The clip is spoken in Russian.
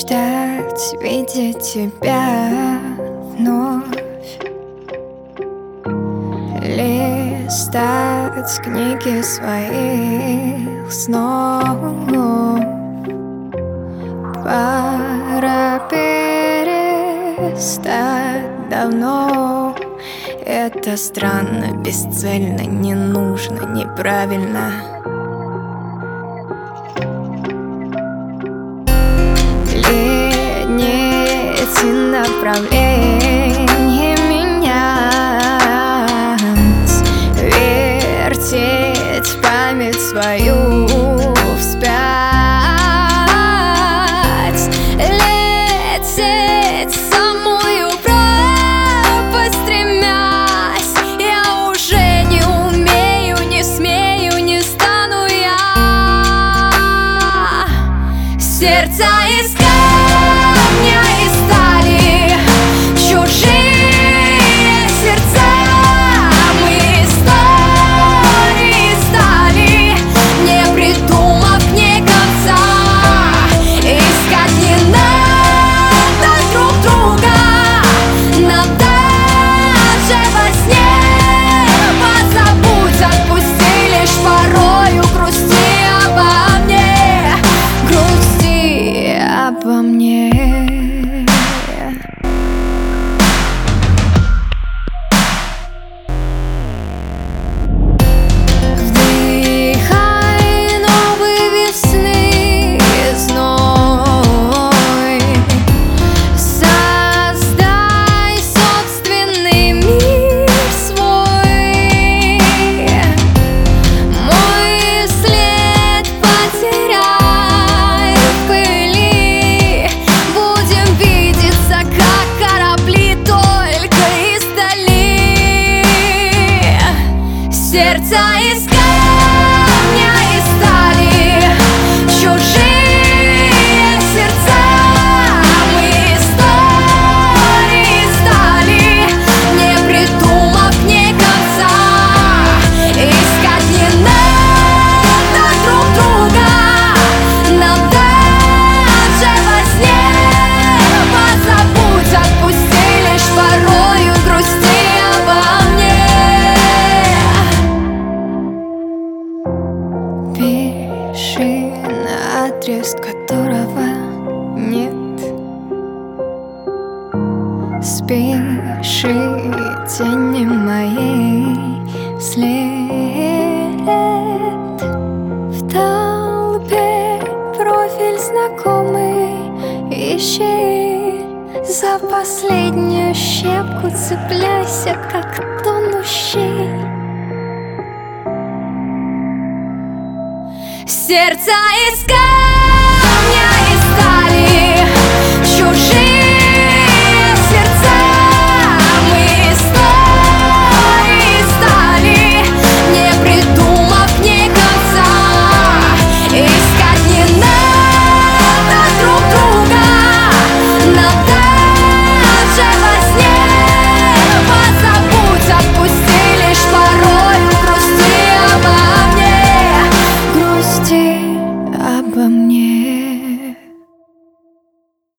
Ждать, видеть тебя вновь, листать книги своих снов. Пора перестать давно. Это странно, бесцельно, не нужно, неправильно. Ленить направление менять, вертеть память свою вспять, лететь в самую пропасть стремясь. Я уже не умею, не смею, не стану я сердца искать. И стали чужие сердца, мы истории стали, не придумав ни конца. Искать не надо друг друга, нам даже во сне. Позабудь, отпусти, лишь порою грусти обо мне, грусти обо мне. Сердца из камня и стали, чужие сердца, мы истории стали, не придумав ни конца. Искать не надо друг друга, нам даже во сне. Позабудь, отпусти, лишь порою грусти обо мне. Пиши на адрес, которого нет. Спеши тени моей вслед. В толпе профиль знакомый ищи. За последнюю щепку цепляйся, как тонущий. Сердца искать.